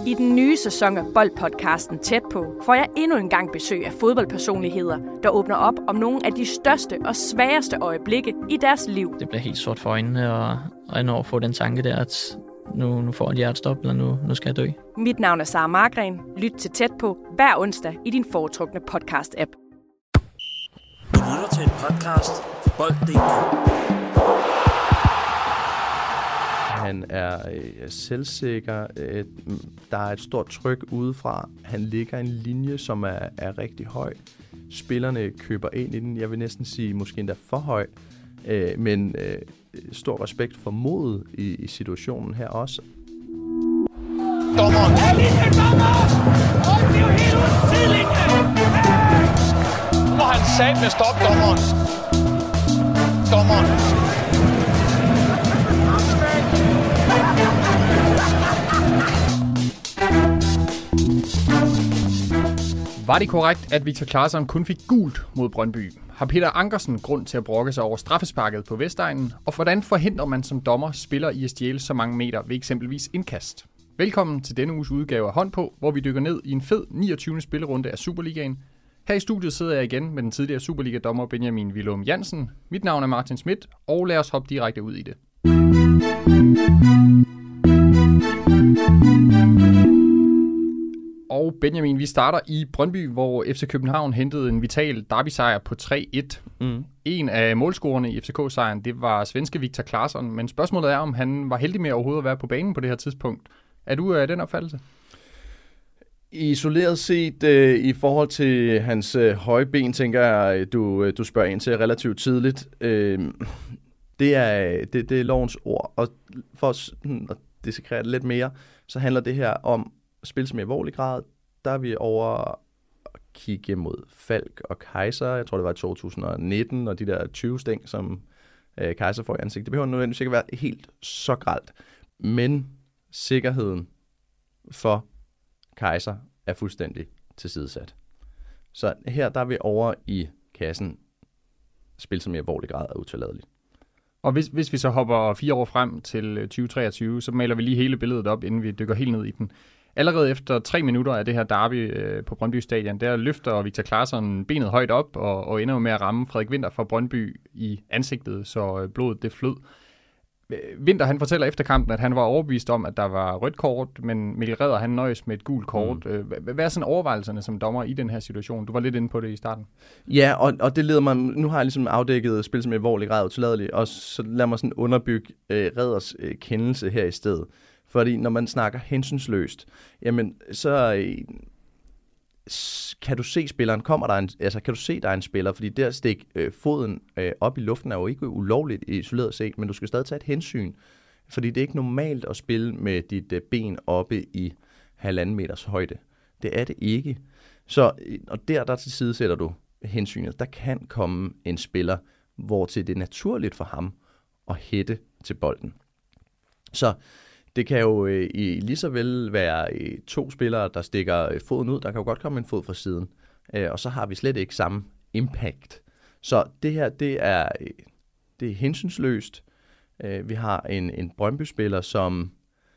I den nye sæson af Boldpodcasten Tæt på får jeg endnu en gang besøg af fodboldpersonligheder, der åbner op om nogle af de største og sværeste øjeblikke i deres liv. Det bliver helt sort for øjnene, og når få den tanke der, at nu får jeg et hjertestop, eller nu skal jeg dø. Mit navn er Sara Margren. Lyt til Tæt på hver onsdag i din foretrukne podcast-app. Du lytter til en podcast fra Bold.dk. Han er selvsikker. Der er et stort tryk udefra. Han ligger en linje, som er rigtig høj. Spillerne køber ind i den. Jeg vil næsten sige, måske endda for høj. Men stor respekt for modet i situationen her også. Dommeren! Og det er jo helt ud til sidelinjen! Nu må han satme med stoppe dommeren. Dommeren! Var det korrekt, at Viktor Claesson kun fik gult mod Brøndby? Har Peter Ankersen grund til at brokke sig over straffesparket på Vestegnen? Og hvordan forhindrer man som dommer spiller i at stjæle så mange meter ved eksempelvis indkast? Velkommen til denne uges udgave af Hånd på, hvor vi dykker ned i en fed 29. spillerunde af Superligaen. Her i studiet sidder jeg igen med den tidligere Superliga-dommer Benjamin Willum Jansen. Mit navn er Martin Schmidt, og lad os hoppe direkte ud i det. Og Benjamin, vi starter i Brøndby, hvor FC København hentede en vital derby-sejr på 3-1. En af målscorerne i FCK-sejren, det var svenske Viktor Claesson, men spørgsmålet er, om han var heldig med overhovedet at være på banen på det her tidspunkt. Er du af den opfattelse? Isoleret set i forhold til hans høje ben, tænker jeg, du spørger ind til relativt tidligt. Det er lovens ord, og for at dissekrere det lidt mere, så handler det her om at spille som i alvorlig grad. Der er vi over at kigge mod Falk og Kaiser. Jeg tror, det var i 2019, og de der 20 stæng, som Kaiser får i ansigt. Det behøver nødvendigvis ikke være helt så grelt. Men sikkerheden for Kaiser er fuldstændig tilsidesat. Så her der er vi over i kassen. Spil som i alvorlig grad er utilladeligt. Og hvis vi så hopper 4 år frem til 2023, så maler vi lige hele billedet op, inden vi dykker helt ned i den. Allerede efter 3 minutter af det her derby på Brøndby Stadion, der løfter Viktor Claesson benet højt op og ender med at ramme Frederik Winther fra Brøndby i ansigtet, så blodet det flød. Winther han fortæller efter kampen, at han var overbevist om, at der var rødt kort, men Mikkel Reder han nøjes med et gult kort. Hvad er sådan overvejelserne som dommer i den her situation? Du var lidt inde på det i starten. Ja, og det leder mig, nu har jeg ligesom afdækket spil som i alvorlig grad utilladeligt, og så lad mig sådan underbygge Reders kendelse her i stedet. Fordi når man snakker hensynsløst, jamen så kan du se spilleren, kan du se, der er en spiller, fordi der stik foden op i luften er jo ikke ulovligt isoleret set, men du skal stadig tage et hensyn, fordi det er ikke normalt at spille med dit ben oppe i 1,5 meters højde. Det er det ikke. Så, og der til side sætter du hensynet. Der kan komme en spiller, hvor til det er naturligt for ham at hætte til bolden. Så det kan jo lige så vel være 2 spillere, der stikker foden ud. Der kan jo godt komme en fod fra siden. Og så har vi slet ikke samme impact. Så det her, det er hensynsløst. Vi har en Brøndby-spiller, som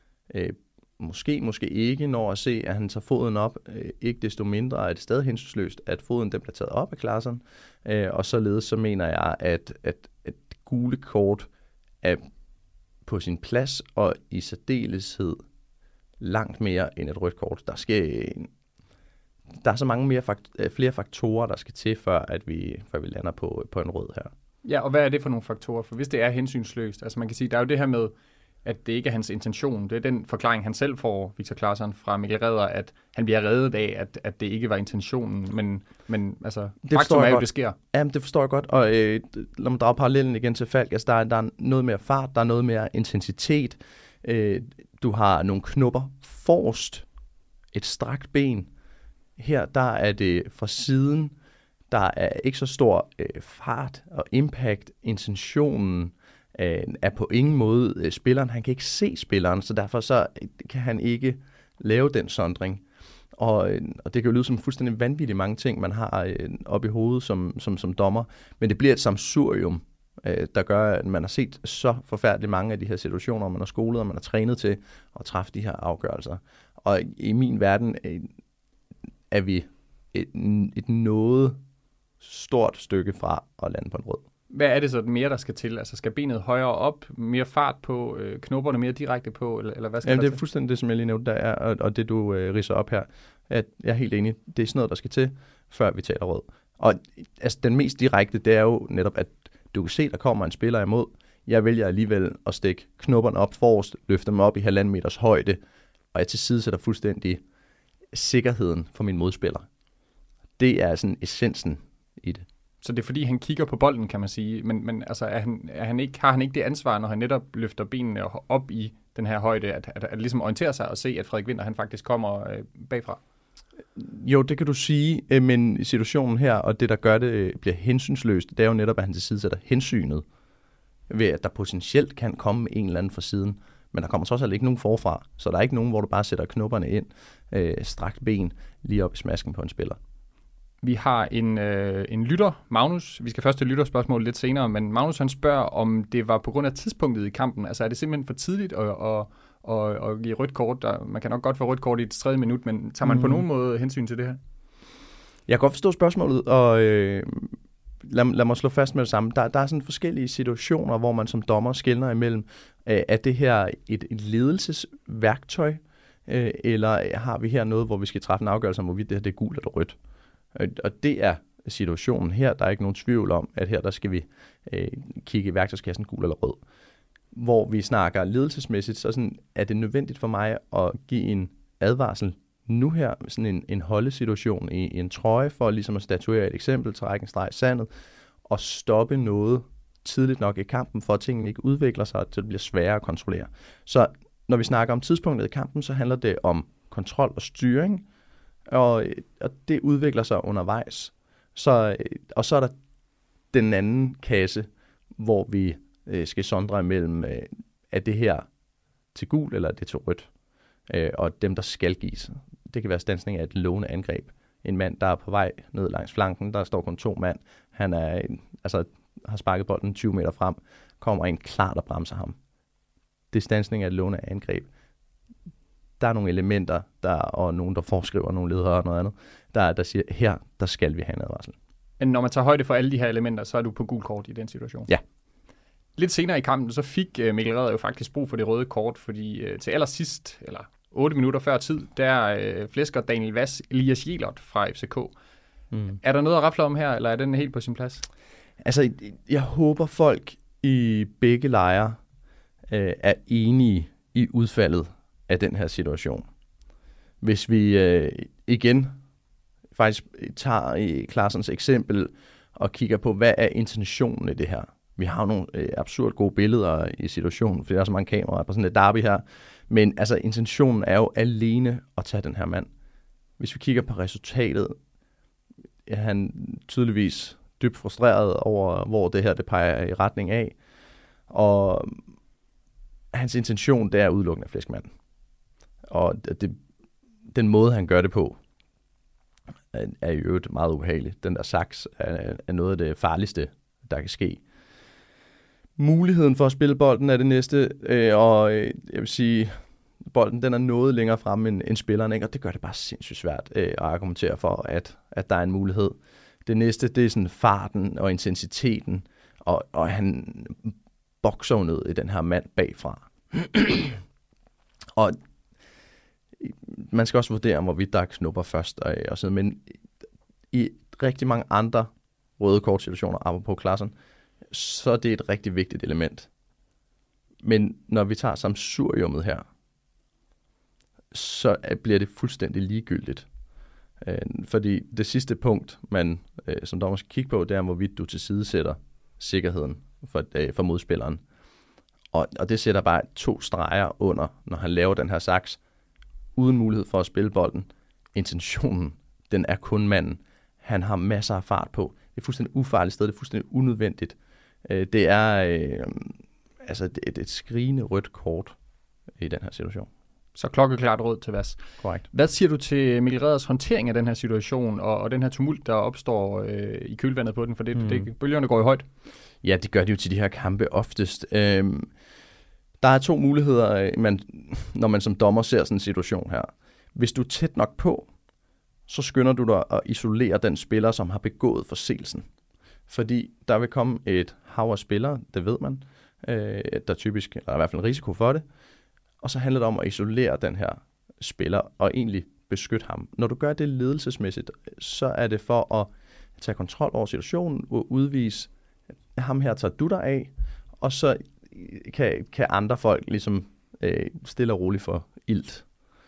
måske ikke når at se, at han tager foden op. Ikke desto mindre er det stadig hensynsløst, at foden den bliver taget op af Claesson. Og således så mener jeg, at gule kort er på sin plads, og i særdeleshed langt mere end et rødt kort. Der er så mange flere faktorer, der skal til, før vi lander på en rød her. Ja, og hvad er det for nogle faktorer? For hvis det er hensynsløst, altså man kan sige, der er jo det her med, at det ikke er hans intention. Det er den forklaring, han selv får, Viktor Claesson, fra Mikkel Reder, at han bliver reddet af, at det ikke var intentionen, men altså, faktum er jo, det sker. Jamen, det forstår jeg godt, og lad mig drage parallellen igen til Falk. Altså, der er noget mere fart, der er noget mere intensitet. Du har nogle knopper forrest, et strakt ben. Her, der er det fra siden, der er ikke så stor fart og impact. Intentionen er på ingen måde spilleren. Han kan ikke se spilleren, så derfor så kan han ikke lave den sondring. Og det kan jo lyde som fuldstændig vanvittigt mange ting, man har oppe i hovedet som dommer. Men det bliver et sammensurium, der gør, at man har set så forfærdeligt mange af de her situationer, og man har skolet, og man har trænet til at træffe de her afgørelser. Og i min verden er vi et noget stort stykke fra at lande på en rød. Hvad er det så mere, der skal til? Altså skal benet højere op, mere fart på, knopperne mere direkte på, eller hvad skal der til? Det er fuldstændig det, som jeg lige nævnte, der er, og det du ridser op her. At jeg er helt enig, det er sådan noget, der skal til, før vi taler rød. Og altså, den mest direkte, det er jo netop, at du kan se, der kommer en spiller imod. Jeg vælger alligevel at stikke knopperne op forrest, løfte dem op i 1,5 meters højde, og jeg tilsidesætter fuldstændig sikkerheden for min modspiller. Det er sådan essensen i det. Så det er fordi, han kigger på bolden, kan man sige. Men altså, har han ikke det ansvar, når han netop løfter benene op i den her højde, at ligesom orientere sig og se, at Frederik Winther, han faktisk kommer bagfra? Jo, det kan du sige, men situationen her, og det, der gør det, bliver hensynsløst, det er jo netop, at han tilsidesætter hensynet ved, at der potentielt kan komme en eller anden fra siden. Men der kommer trods alt ikke nogen forfra, så der er ikke nogen, hvor du bare sætter knopperne ind, strakt ben, lige op i smasken på en spiller. Vi har en lytter, Magnus. Vi skal først til lytterspørgsmål lidt senere, men Magnus han spørger, om det var på grund af tidspunktet i kampen. Altså er det simpelthen for tidligt at give rødt kort? Man kan nok godt få rødt kort i et 3. minut, men tager man på nogen måde hensyn til det her? Jeg kan godt forstå spørgsmålet, og lad mig slå fast med det samme. Der er sådan forskellige situationer, hvor man som dommer skelner imellem, er det her et ledelsesværktøj, eller har vi her noget, hvor vi skal træffe en afgørelse om, hvorvidt det her det er gult eller rødt. Og det er situationen her. Der er ikke nogen tvivl om, at her der skal vi kigge i værktøjskassen gul eller rød. Hvor vi snakker ledelsesmæssigt, så sådan, er det nødvendigt for mig at give en advarsel nu her, sådan en holdesituation i en trøje, for ligesom at statuere et eksempel, trække en streg i sandet, og stoppe noget tidligt nok i kampen, for at tingene ikke udvikler sig, til det bliver sværere at kontrollere. Så når vi snakker om tidspunktet i kampen, så handler det om kontrol og styring, og det udvikler sig undervejs. Og så er der den anden kasse, hvor vi skal sondre imellem, er det her til gul, eller er det til rødt? Og dem, der skal gives. Det kan være standsning af et lovende angreb. En mand, der er på vej ned langs flanken, der står kun 2 mand. Han har sparket bolden 20 meter frem, kommer en klart og bremser ham. Det er standsning af et lovende angreb. Der er nogle elementer, og nogen, der foreskriver, nogle ledere og noget andet, der siger, her, der skal vi have en advarsel. Men når man tager højde for alle de her elementer, så er du på gul kort i den situation? Ja. Lidt senere i kampen, så fik Mikkel Redder jo faktisk brug for det røde kort, fordi til allersidst, eller 8 minutter før tid, der flæsker Daniel Vass Elias Jelert fra FCK. Er der noget at rafle om her, eller er den helt på sin plads? Altså, jeg håber folk i begge lejre er enige i udfaldet af den her situation. Hvis vi igen faktisk tager Claessens eksempel og kigger på, hvad er intentionen i det her. Vi har nogle absurd gode billeder i situationen, fordi der er så mange kameraer på sådan et derby her. Men altså, intentionen er jo alene at tage den her mand. Hvis vi kigger på resultatet, er han tydeligvis dybt frustreret over, hvor det her det peger i retning af. Og hans intention, det er udelukkende af flæskmanden. Og den måde, han gør det på, er i øvrigt meget ubehageligt. Den der saks er noget af det farligste, der kan ske. Muligheden for at spille bolden er det næste, og jeg vil sige, bolden den er noget længere fremme end spilleren, ikke? Og det gør det bare sindssygt svært at argumentere for, at der er en mulighed. Det næste, det er sådan farten og intensiteten, og han bokser jo ned i den her mand bagfra. Og man skal også vurdere, hvorvidt der er knupper først og sådan, men i rigtig mange andre røde kortsituationer, apropos Claessen, så er det et rigtig vigtigt element. Men når vi tager sammensuriummet her, så bliver det fuldstændig ligegyldigt. Fordi det sidste punkt, man som dommer skal kigge på, det er, hvorvidt du tilsidesætter sikkerheden for modspilleren. Og det sætter bare 2 streger under, når han laver den her saks, uden mulighed for at spille bolden. Intentionen, den er kun manden. Han har masser af fart på. Det er et fuldstændig ufarligt sted, det er fuldstændig unødvendigt. Det er et skrigende rødt kort i den her situation. Så klokkeklart rød til Vass. Korrekt. Hvad siger du til Mikkel Redders håndtering af den her situation, og den her tumult, der opstår i kølvandet på den, for det bølgerne går jo højt? Ja, det gør de jo til de her kampe oftest. Der er 2 muligheder, når man som dommer ser sådan en situation her. Hvis du er tæt nok på, så skynder du dig at isolere den spiller, som har begået forseelsen. Fordi der vil komme et hav af spillere, det ved man, der typisk, eller i hvert fald en risiko for det, og så handler det om at isolere den her spiller, og egentlig beskytte ham. Når du gør det ledelsesmæssigt, så er det for at tage kontrol over situationen, og udvise, ham her tager du dig af, og så kan andre folk ligesom stille og roligt for ilt.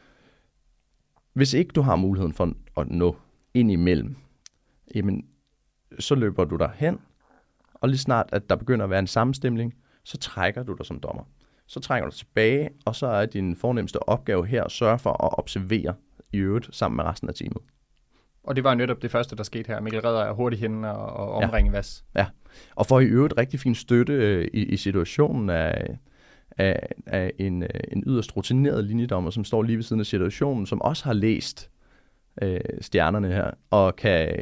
Hvis ikke du har muligheden for at nå ind imellem, jamen, så løber du derhen, og lige snart, at der begynder at være en sammenstemning, så trækker du dig som dommer. Så trækker du tilbage, og så er din fornemmeste opgave her at sørge for at observere i øvrigt sammen med resten af teamet. Og det var netop det første, der skete her. Mikkel Redder er hurtigt hen og omringe Vas. Ja, og får i øvrigt rigtig fin støtte i situationen af en yderst rutineret linjedommer, som står lige ved siden af situationen, som også har læst stjernerne her, og kan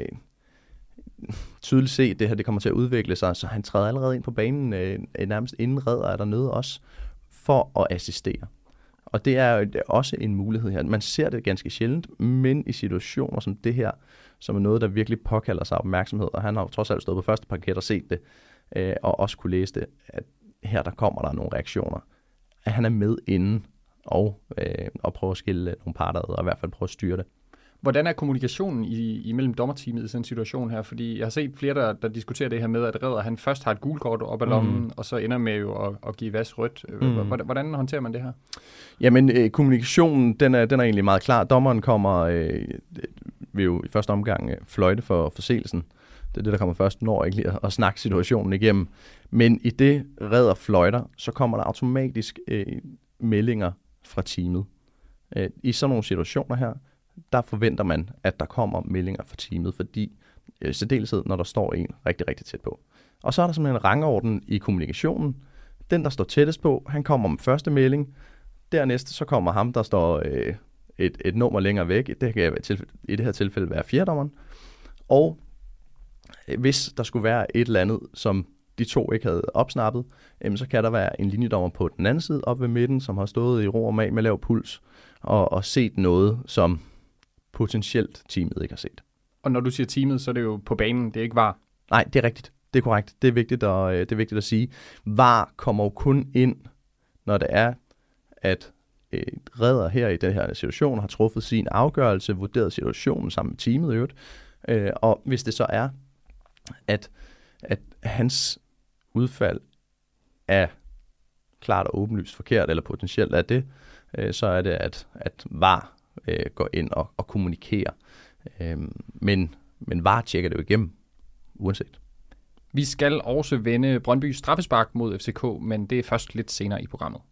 tydeligt se, at det her det kommer til at udvikle sig, så han træder allerede ind på banen, nærmest inden Redder er dernede også, for at assistere. Og det er også en mulighed her. Man ser det ganske sjældent, men i situationer som det her, som er noget, der virkelig påkalder sig opmærksomhed, og han har jo trods alt stået på første parket og set det, og også kunne læse det, at her der kommer der nogle reaktioner. At han er med inden og prøver at skille nogle parter ad, og i hvert fald prøve at styre det. Hvordan er kommunikationen imellem dommerteamet i sådan en situation her? Fordi jeg har set flere, der diskuterer det her med, at Redder han først har et gult kort op ad lommen, og så ender med jo at give Vas rødt. Hvordan håndterer man det her? Jamen, kommunikationen, den er egentlig meget klar. Dommeren kommer vil jo i første omgang fløjte for forseelsen. Det er det, der kommer først, når ikke lige at snakke situationen igennem. Men i det Redder fløjter, så kommer der automatisk meldinger fra teamet. I sådan nogle situationer her, der forventer man, at der kommer meldinger fra teamet, fordi særdeleshed, når der står en rigtig, rigtig tæt på. Og så er der simpelthen en rangorden i kommunikationen. Den, der står tættest på, han kommer med første melding. Dernæst så kommer ham, der står et nummer længere væk. Det kan i det her tilfælde være fjerdommeren. Og hvis der skulle være et eller andet, som de to ikke havde opsnappet, så kan der være en linjedommer på den anden side op ved midten, som har stået i ro og mag med lav puls og set noget, som potentielt teamet ikke har set. Og når du siger teamet, så er det jo på banen, det er ikke VAR. Nej, det er rigtigt. Det er korrekt. Det er vigtigt at sige. VAR kommer jo kun ind, når det er, at Redder her i den her situation har truffet sin afgørelse, vurderet situationen sammen med teamet i øvrigt. Og hvis det så er, at hans udfald er klart og åbenlyst forkert, eller potentielt er det, så er det, at VAR går ind og kommunikerer. Men VAR tjekker det jo igennem, uanset. Vi skal også vende Brøndby straffespark mod FCK, men det er først lidt senere i programmet.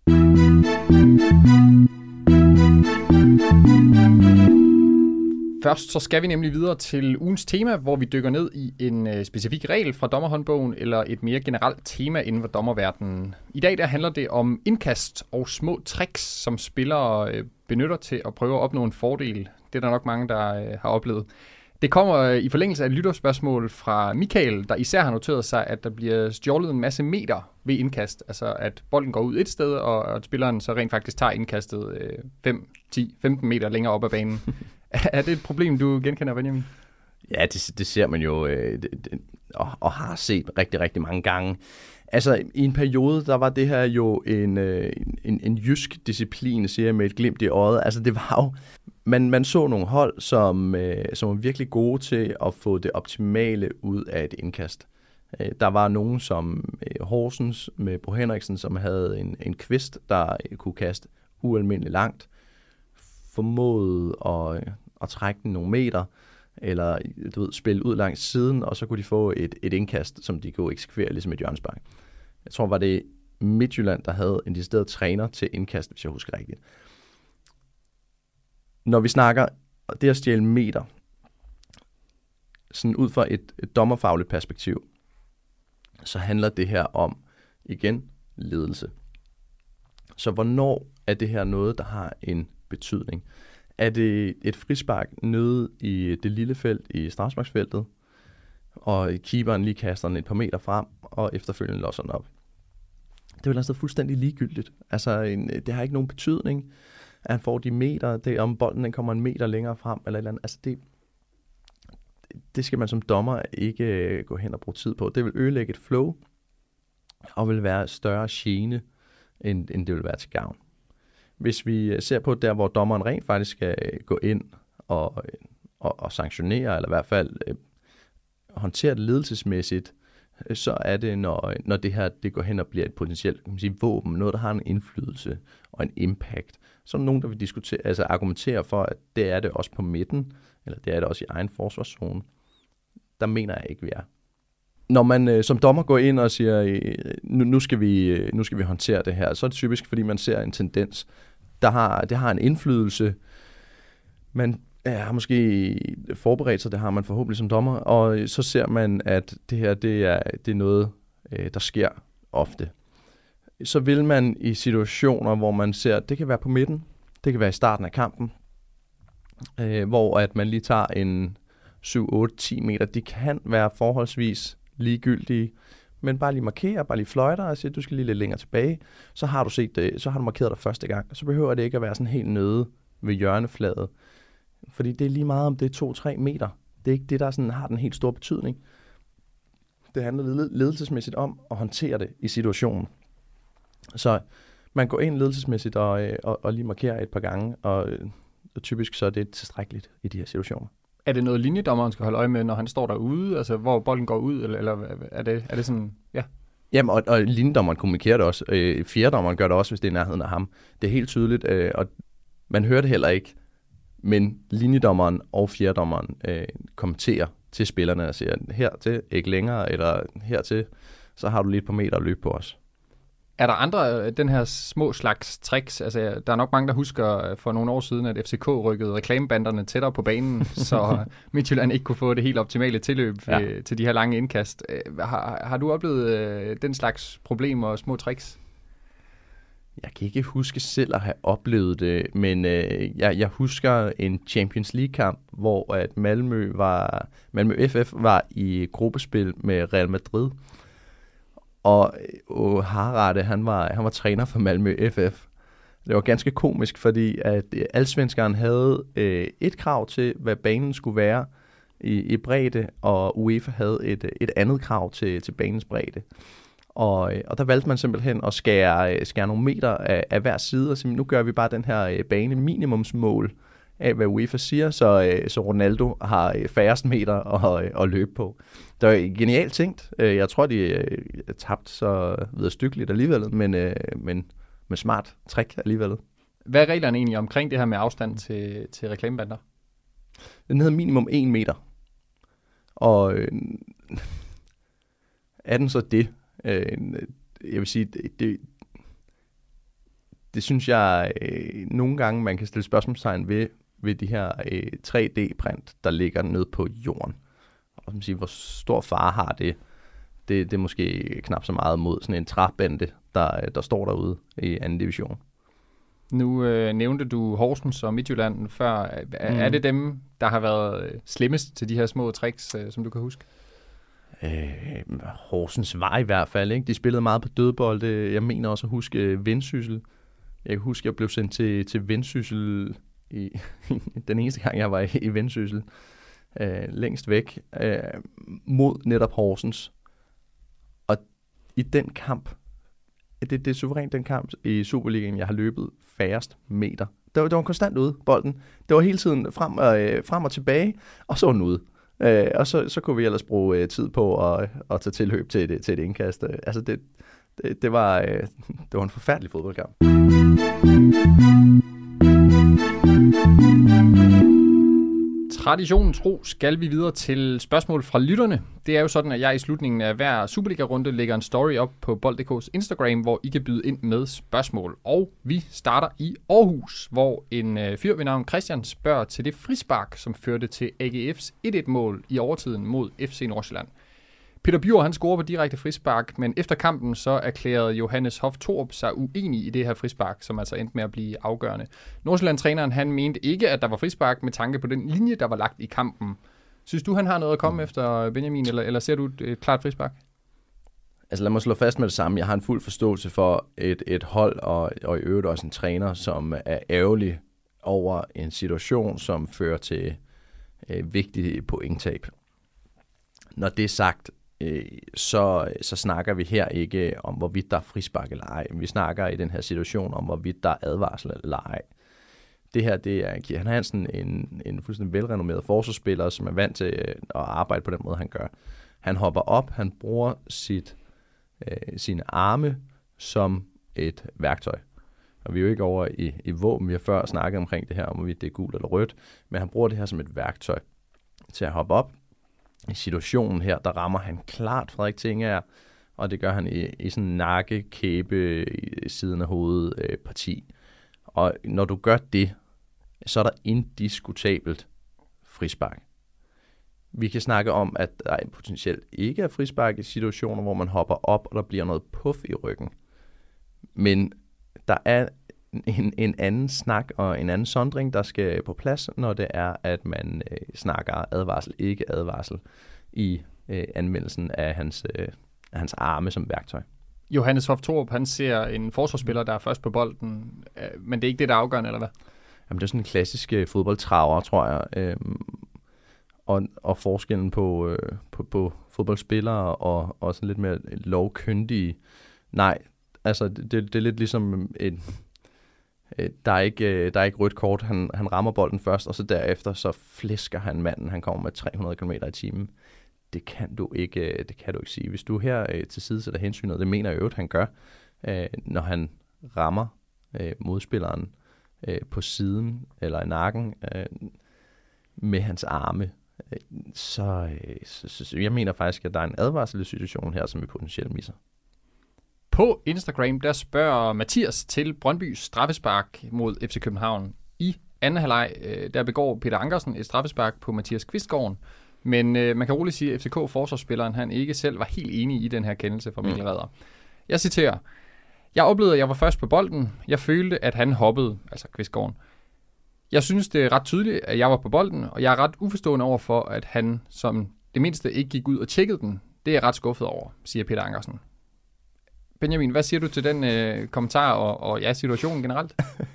Først så skal vi nemlig videre til ugens tema, hvor vi dykker ned i en specifik regel fra dommerhåndbogen, eller et mere generelt tema inden for dommerverdenen. I dag der handler det om indkast og små tricks, som spillere benytter til at prøve at opnå en fordel. Det er der nok mange, der har oplevet. Det kommer i forlængelse af et lytterspørgsmål fra Michael, der især har noteret sig, at der bliver stjålet en masse meter ved indkast. Altså at bolden går ud et sted, og at spilleren så rent faktisk tager indkastet 5, 10, 15 meter længere op ad banen. Er det et problem, du genkender, Benjamin? Ja, det ser man jo og har set rigtig, rigtig mange gange. Altså, i en periode, der var det her jo en jysk disciplin, siger jeg med et glimt i øjet. Altså, det var jo... Man så nogle hold, som var virkelig gode til at få det optimale ud af et indkast. Der var nogen som Horsens med Bo Henriksen, som havde en kvist, der kunne kaste ualmindeligt langt. Formåede at trække den nogle meter, eller spille ud langs siden, og så kunne de få et indkast, som de kunne eksekvere, ligesom et hjørnespark. Jeg tror, var det Midtjylland, der havde en decideret træner til indkast, hvis jeg husker rigtigt. Når vi snakker det at stjæle meter, sådan ud fra et dommerfagligt perspektiv, så handler det her om, igen, ledelse. Så hvornår er det her noget, der har en betydning? Er det et frispark nede i det lille felt i straffesparksfeltet, og keeperen lige kaster den et par meter frem, og efterfølgende losser den op? Det er jo altså fuldstændig ligegyldigt. Altså, det har ikke nogen betydning. at han får de meter, det om bolden den kommer en meter længere frem, eller et eller andet. Altså det skal man som dommer ikke gå hen og bruge tid på. Det vil ødelægge et flow, og vil være større gene, end det vil være til gavn. Hvis vi ser på der, hvor dommeren rent faktisk skal gå ind og sanktionere, eller i hvert fald håndtere det ledelsesmæssigt, så er det, når det her det går hen og bliver et potentielt våben, noget, der har en indflydelse og en impact. Så er der nogen, der vil argumentere for, at det er det også på midten, eller det er det også i egen forsvarszone. Der mener jeg ikke, vi er. Når man som dommer går ind og siger, nu skal vi håndtere det her, så er det typisk, fordi man ser en tendens. Det har en indflydelse. Man har måske forberedt sig, det har man forhåbentlig som dommer, og så ser man, at det her det er noget, der sker ofte. Så vil man i situationer, hvor man ser, at det kan være på midten, det kan være i starten af kampen, hvor at man lige tager en 7, 8, 10 meter, de kan være forholdsvis ligegyldige, men bare lige markere, bare lige fløjter og siger, du skal lige lidt længere tilbage, så har du set det, så har du markeret dig første gang, så behøver det ikke at være sådan helt nede ved hjørnefladet, fordi det er lige meget om det er 2-3 meter. Det er ikke det, der sådan har den helt store betydning. Det handler ledelsesmæssigt om at håndtere det i situationen. Så man går ind ledelsesmæssigt og lige markerer et par gange, og typisk så er det tilstrækkeligt i de her situationer. Er det noget linjedommeren skal holde øje med, når han står derude, altså hvor bolden går ud, eller er det sådan, ja? Jamen, og linjedommeren kommunikerer det også. Fjerdommeren gør det også, hvis det er nærheden af ham. Det er helt tydeligt, og man hører det heller ikke, men linjedommeren og fjerdommeren kommenterer til spillerne og siger, hertil, ikke længere, eller hertil, så har du lige et par meter at løbe på os. Er der andre den her små slags tricks? Altså, der er nok mange, der husker for nogle år siden, at FCK rykkede reklamebanderne tættere på banen, så Midtjylland ikke kunne få det helt optimale tilløb til de her lange indkast. Har du oplevet den slags problemer og små tricks? Jeg kan ikke huske selv at have oplevet det, men jeg husker en Champions League-kamp, hvor at Malmö FF var i gruppespil med Real Madrid. Og Harade, han var træner for Malmö FF. Det var ganske komisk, fordi at Allsvenskan havde et krav til, hvad banen skulle være i bredde, og UEFA havde et andet krav til banens bredde. Og der valgte man simpelthen at skære nogle meter af hver side, og sige, nu gør vi bare den her bane minimumsmål af, hvad UEFA siger, så Ronaldo har færrest meter at løbe på. Det var genialt tænkt. Jeg tror, de tabte så videre stykkeligt alligevel, men med smart trick alligevel. Hvad er reglerne egentlig omkring det her med afstand til reklamebander? Den hedder minimum 1 meter. Og er den så det? Jeg vil sige, det synes jeg nogle gange, man kan stille spørgsmålstegn ved de her 3D-print, der ligger nede på jorden. Og som siger, hvor stor fare har det? Det er måske knap så meget mod sådan en træbande, der står derude i anden division. Nu nævnte du Horsens og Midtjylland før. Er det dem, der har været slemmest til de her små tricks, som du kan huske? Horsens var i hvert fald, ikke? De spillede meget på dødbold. Jeg mener også at huske Vendsyssel. Jeg kan huske, at jeg blev sendt til Vendsyssel den eneste gang, jeg var i Vendsyssel. Længst væk. Mod netop Horsens. Og i den kamp, det er suverænt den kamp i Superligaen, jeg har løbet færrest meter. Det var konstant ude, bolden. Det var hele tiden frem og tilbage, og så var den ude. Og så kunne vi ellers bruge tid på at tage tilløb til et indkast. Altså det var en forfærdelig fodboldkamp. Traditionen tro skal vi videre til spørgsmål fra lytterne. Det er jo sådan, at jeg i slutningen af hver Superliga-runde lægger en story op på Bold.dk's Instagram, hvor I kan byde ind med spørgsmål. Og vi starter i Aarhus, hvor en fyr ved navn Christian spørger til det frispark, som førte til AGF's 1-1-mål i overtiden mod FC Nordsjælland. Peter Bjur, han scorer på direkte frispark, men efter kampen så erklærede Johannes Hoff Thorup sig uenig i det her frispark, som altså endte med at blive afgørende. Nordsjælland-træneren, han mente ikke, at der var frispark med tanke på den linje, der var lagt i kampen. Synes du, han har noget at komme efter, Benjamin, eller ser du et klart frispark? Altså lad mig slå fast med det samme. Jeg har en fuld forståelse for et hold, og i øvrigt også en træner, som er ærgerlig over en situation, som fører til vigtige pointtab. Når det er sagt, så snakker vi her ikke om, hvorvidt der er frispark eller ej. Vi snakker i den her situation om, hvorvidt der er advarsel eller ej. Det her, det er Kian Hansen, en fuldstændig velrenommeret forsvarsspiller, som er vant til at arbejde på den måde, han gør. Han hopper op, han bruger sine arme som et værktøj. Og vi er jo ikke over i våben. Vi har før snakket omkring det her, om hvorvidt det er gult eller rødt. Men han bruger det her som et værktøj til at hoppe op. I situationen her, der rammer han klart Frederik Tingager, og det gør han i sådan en nakkekæbe i siden af hovedet parti. Og når du gør det, så er der indiskutabelt frispark. Vi kan snakke om, at der potentielt ikke er frispark i situationer, hvor man hopper op, og der bliver noget puff i ryggen. Men der er en anden snak og en anden sondring, der skal på plads, når det er, at man snakker advarsel, ikke advarsel i anvendelsen af hans arme som værktøj. Johannes Hoff Thorup, han ser en forsvarsspiller, der er først på bolden, men det er ikke det, der er afgørende, eller hvad? Jamen, det er sådan en klassisk fodboldtraver, tror jeg. Og forskellen på fodboldspillere og sådan lidt mere lovkyndige. Nej, altså det er lidt ligesom der er ikke rødt kort. Han rammer bolden først, og så derefter så flæsker han manden. Han kommer med 300 km i timen. Det kan du ikke sige. Hvis du her til side sætter hensynet, det mener jeg øvrigt, han gør, når han rammer modspilleren på siden eller i nakken med hans arme, så jeg mener faktisk, at der er en advarselssituation her, som vi potentielt misser. På Instagram, der spørger Mathias til Brøndbys straffespark mod FC København. I anden halvleg, der begår Peter Ankersen et straffespark på Mathias Kvistgaard, men man kan roligt sige, at FCK-forsvarsspilleren han ikke selv var helt enig i den her kendelse fra Mikkel Redder. Jeg citerer: "Jeg oplevede, at jeg var først på bolden. Jeg følte, at han hoppede," altså Kvistgaard. "Jeg synes, det er ret tydeligt, at jeg var på bolden, og jeg er ret uforstående over for, at han som det mindste ikke gik ud og tjekkede den. Det er jeg ret skuffet over," siger Peter Ankersen. Benjamin, hvad siger du til den kommentar og situationen generelt?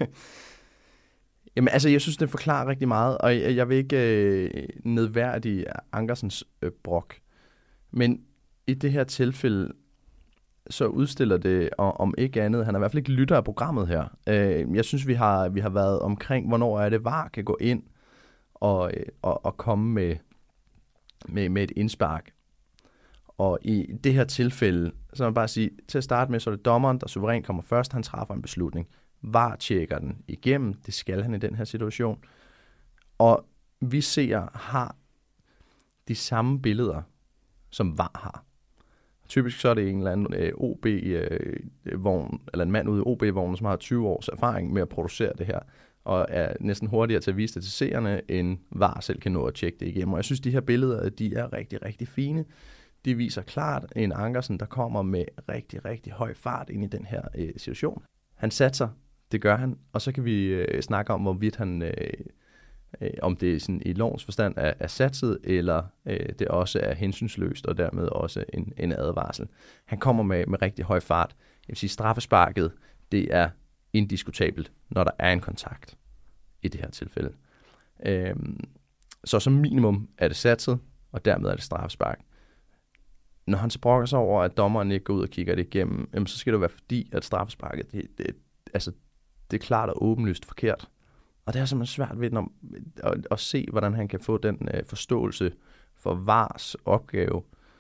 Jamen altså, jeg synes, det forklarer rigtig meget, og jeg vil ikke nedværdige Ankersens brok. Men i det her tilfælde, så udstiller det om ikke andet. Han er i hvert fald ikke lytter af programmet her. Jeg synes, vi har været omkring, hvornår er det VAR kan gå ind og komme med et indspark. Og i det her tilfælde, så vil man bare sige, til at starte med, så er det dommeren, der suverænt kommer først. Han træffer en beslutning. VAR tjekker den igennem. Det skal han i den her situation. Og vi har de samme billeder, som VAR har. Typisk så er det en eller anden OB-vogn, eller en mand ude i OB-vognen, som har 20 års erfaring med at producere det her, og er næsten hurtigere til at vise det til seerne, end VAR selv kan nå at tjekke det igennem. Og jeg synes, de her billeder, de er rigtig, rigtig fine. De viser klart en Ankersen, der kommer med rigtig, rigtig høj fart ind i den her situation. Han satser, det gør han, og så kan vi snakke om, hvorvidt han, om det er sådan i lovens forstand er satset, eller det også er hensynsløst, og dermed også en advarsel. Han kommer med rigtig høj fart. Jeg vil sige, straffesparket, det er indiskutabelt, når der er en kontakt i det her tilfælde. Så som minimum er det satset, og dermed er det straffespark. Når han så brokker sig over, at dommeren ikke går ud og kigger det igennem, så skal det være fordi, at straffesparket, det er klart og åbenlyst forkert. Og det er simpelthen svært ved at se, hvordan han kan få den forståelse for VARs opgave,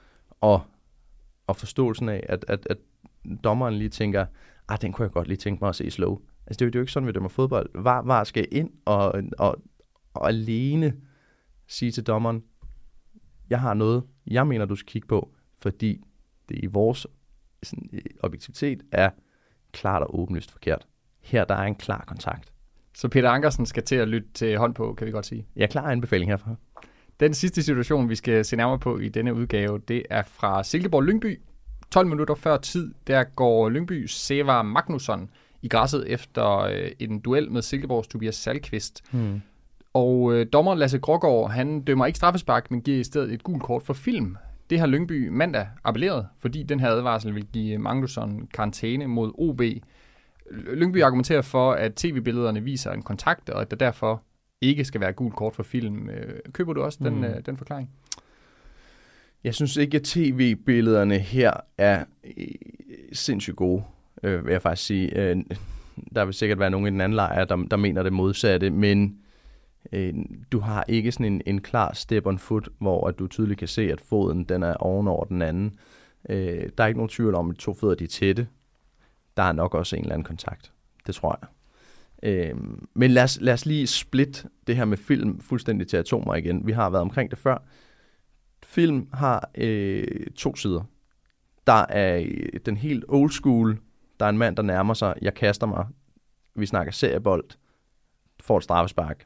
og forståelsen af, at dommeren lige tænker, den kunne jeg godt lige tænke mig at se slow. Altså det er jo ikke sådan, vi dømmer fodbold. VAR skal ind og alene sige til dommeren, jeg har noget, jeg mener, du skal kigge på, fordi det i vores objektivitet er klart og åbenlyst forkert. Her der er en klar kontakt. Så Peter Ankersen skal til at lytte til hånd på, kan vi godt sige. Ja, klar anbefaling herfra. Den sidste situation, vi skal se nærmere på i denne udgave, det er fra Silkeborg-Lyngby. 12 minutter før tid, der går Lyngbys Seva Magnusson i græsset efter en duel med Silkeborgs Tobias Salkvist. Og dommer Lasse Grågaard, han dømmer ikke straffespark, men giver i stedet et gult kort for film. Det har Lyngby mandag appelleret, fordi den her advarsel vil give Magnusson karantæne mod OB. Lyngby argumenterer for, at tv-billederne viser en kontakt, og at der derfor ikke skal være gult kort for film. Køber du også den forklaring? Jeg synes ikke, at tv-billederne her er sindssygt gode, vil jeg faktisk sige. Der vil sikkert være nogen i den anden lejr, der mener det modsatte, men du har ikke sådan en klar step on foot, hvor at du tydeligt kan se, at foden den er ovenover den anden. Der er ikke nogen tvivl om, at de to fødder de er tætte. Der er nok også en eller anden kontakt. Det tror jeg. Men lad os lige splitte det her med film fuldstændig til atomer igen. Vi har været omkring det før. Film har 2 sider. Der er den helt old school. Der er en mand, der nærmer sig. Jeg kaster mig. Vi snakker seriebold. Får et straffespark.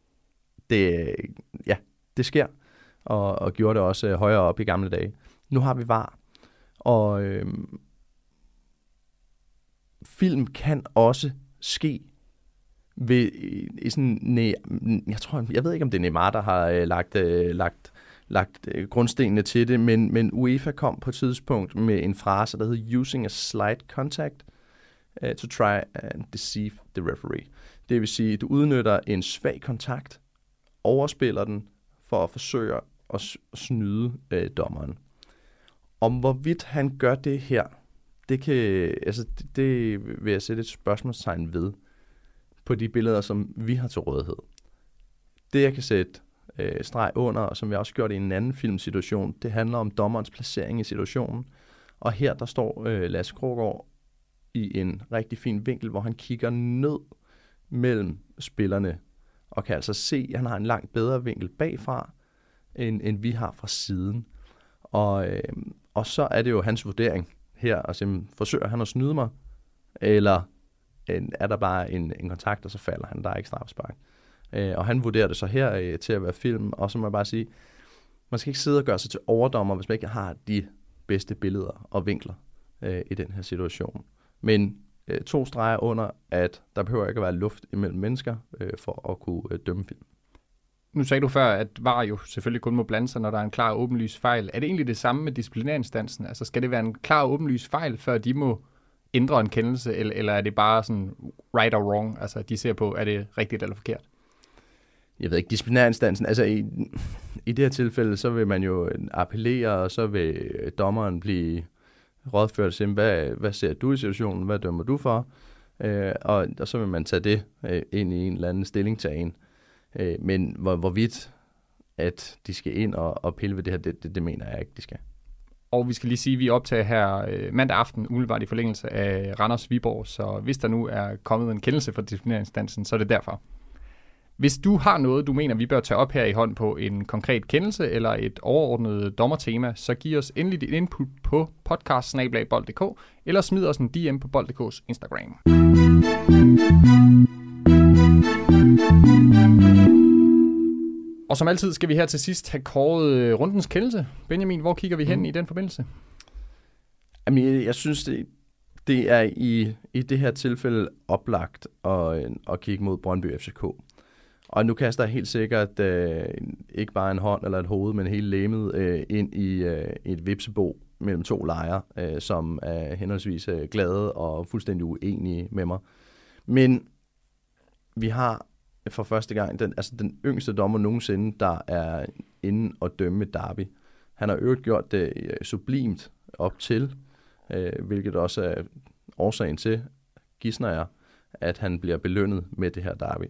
Det sker. Og gjorde det også højere op i gamle dage. Nu har vi VAR. Og film kan også ske ved sådan, jeg ved ikke, om det er Neymar, der har lagt grundstenene til det, men UEFA kom på et tidspunkt med en frase, der hedder using a slight contact to try and deceive the referee. Det vil sige, at du udnytter en svag kontakt, overspiller den for at forsøge at snyde dommeren. Om hvorvidt han gør det her, det vil jeg sætte et spørgsmålstegn ved på de billeder, som vi har til rådighed. Det, jeg kan sætte streg under, og som jeg også gjorde i en anden filmsituation, det handler om dommerens placering i situationen. Og her, der står Lasse Krogaard i en rigtig fin vinkel, hvor han kigger ned mellem spillerne, og kan altså se, at han har en langt bedre vinkel bagfra, end vi har fra siden. Og så er det jo hans vurdering her, og simpelthen, forsøger han at snyde mig, eller er der bare en kontakt, og så falder han, der er ikke straffespark. Og han vurderer det så her til at være film, og så må jeg bare sige, man skal ikke sidde og gøre sig til overdommer, hvis man ikke har de bedste billeder og vinkler i den her situation. Men 2 streger under, at der behøver ikke at være luft imellem mennesker for at kunne dømme film. Nu sagde du før, at VAR jo selvfølgelig kun må blande sig, når der er en klar åbenlys fejl. Er det egentlig det samme med disciplinærinstansen? Altså skal det være en klar åbenlys fejl, før de må ændre en kendelse, eller er det bare sådan right or wrong? Altså de ser på, er det rigtigt eller forkert? Jeg ved ikke, disciplinærinstansen, altså i det her tilfælde, så vil man jo appellere, og så vil dommeren blive rådført og sige, hvad ser du i situationen, hvad dømmer du for? Og så vil man tage det ind i en eller anden stillingtagen. Men hvorvidt, at de skal ind og pille ved det her, det mener jeg ikke, de skal. Og vi skal lige sige, at vi optager her mandag aften, umiddelbart i forlængelse af Randers-Viborg, så hvis der nu er kommet en kendelse fra disciplinærinstansen, så er det derfor. Hvis du har noget, du mener, vi bør tage op her i hånd på en konkret kendelse eller et overordnet dommertema, så giv os endelig dit input på podcast@bold.dk eller smid os en DM på bold.dk's Instagram. Og som altid skal vi her til sidst have kåret rundens kendelse. Benjamin, hvor kigger vi hen i den forbindelse? Jamen, jeg synes, det er i det her tilfælde oplagt at kigge mod Brøndby FCK. Og nu kaster jeg helt sikkert ikke bare en hånd eller et hoved, men hele legemet ind i et vipsebo mellem 2 lejre, som er henholdsvis glade og fuldstændig uenige med mig. Men vi har for første gang den yngste dommer nogensinde, der er inde og dømme derby. Han har øvrigt gjort det sublimt op til, hvilket også er årsagen til, gisner jeg, at han bliver belønnet med det her derby.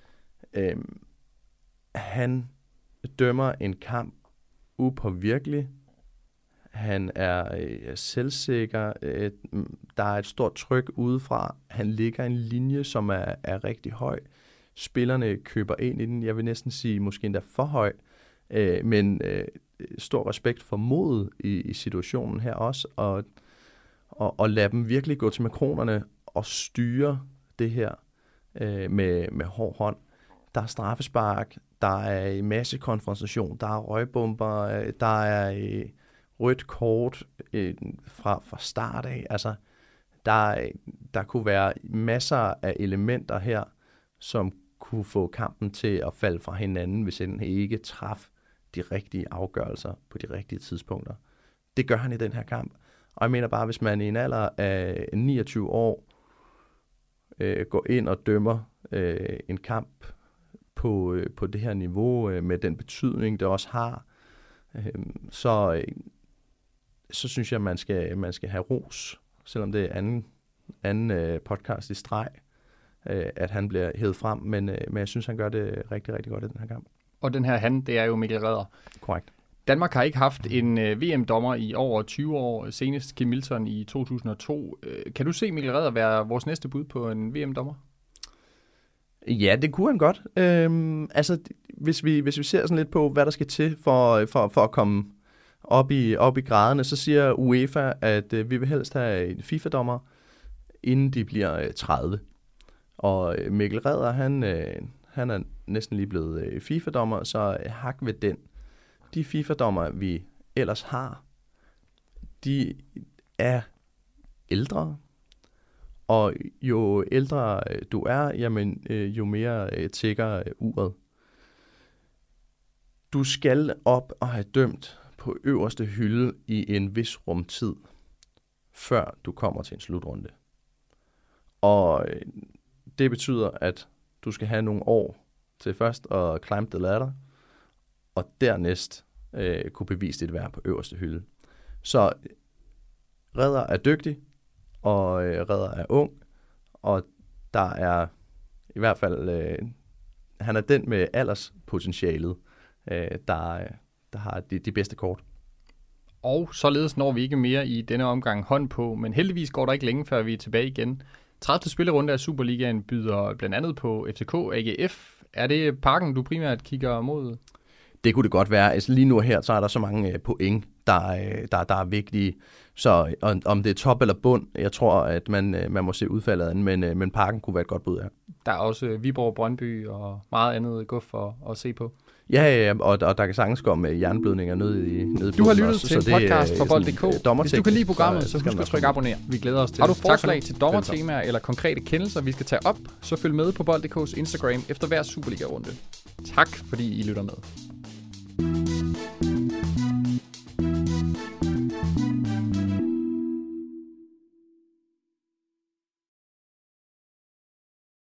Han dømmer en kamp upåvirkelig. Han er selvsikker. Der er et stort tryk udefra. Han ligger en linje, som er rigtig høj. Spillerne køber ind i den. Jeg vil næsten sige, måske endda for høj. Men stor respekt for modet i situationen her også. Og lade dem virkelig gå til makronerne og styre det her med hård hånd. Der er straffespark, der er en masse konfrontation, der er røgbomber, der er rødt kort fra start af. Altså, der kunne være masser af elementer her, som kunne få kampen til at falde fra hinanden, hvis den ikke traf de rigtige afgørelser på de rigtige tidspunkter. Det gør han i den her kamp. Og jeg mener bare, hvis man i en alder af 29 år går ind og dømmer en kamp på det her niveau, med den betydning, det også har, så synes jeg, man skal have ros, selvom det er anden podcast i streg, at han bliver hævet frem, men jeg synes, han gør det rigtig, rigtig godt i den her kamp. Og den her det er jo Mikkel Redder. Korrekt. Danmark har ikke haft en VM-dommer i over 20 år, senest Kim Milton i 2002. Kan du se Mikkel Redder være vores næste bud på en VM-dommer? Ja, det kunne han godt. Altså, hvis vi ser sådan lidt på, hvad der skal til for at komme op i graderne, så siger UEFA, at vi vil helst have en FIFA-dommer, inden de bliver 30. Og Mikkel Redder, han er næsten lige blevet FIFA-dommer, så hak ved den. De FIFA-dommer, vi ellers har, de er ældre, og jo ældre du er, jamen, jo mere tikker uret. Du skal op og have dømt på øverste hylde i en vis rumtid, før du kommer til en slutrunde. Og det betyder, at du skal have nogle år til først at climb the ladder, og dernæst kunne bevise dit værd på øverste hylde. Så Redder er dygtig, og Redder er ung, og der er i hvert fald, han er den med alderspotentialet, der har de bedste kort. Og således når vi ikke mere i denne omgang hånd på, men heldigvis går der ikke længe, før vi er tilbage igen. 30. spillerunde af Superligaen byder blandt andet på FCK AGF. Er det Parken, du primært kigger mod? Det kunne det godt være. Altså lige nu her, så er der så mange point, der er vigtige. Så om det er top eller bund, jeg tror, at man må se udfaldet af den, men Parken kunne være et godt bud her. Der er også Viborg, Brøndby og meget andet guf for at se på. Ja, og der kan sagtens komme hjerneblødninger nede i Du har lyttet til en podcast fra Bold.dk. Hvis du kan lide programmet, så husk at trykke abonner. Vi glæder os til. Har du forslag til dommertemaer eller konkrete kendelser, vi skal tage op, så følg med på Bold.dk's Instagram efter hver Superliga-runde. Tak fordi I lytter med.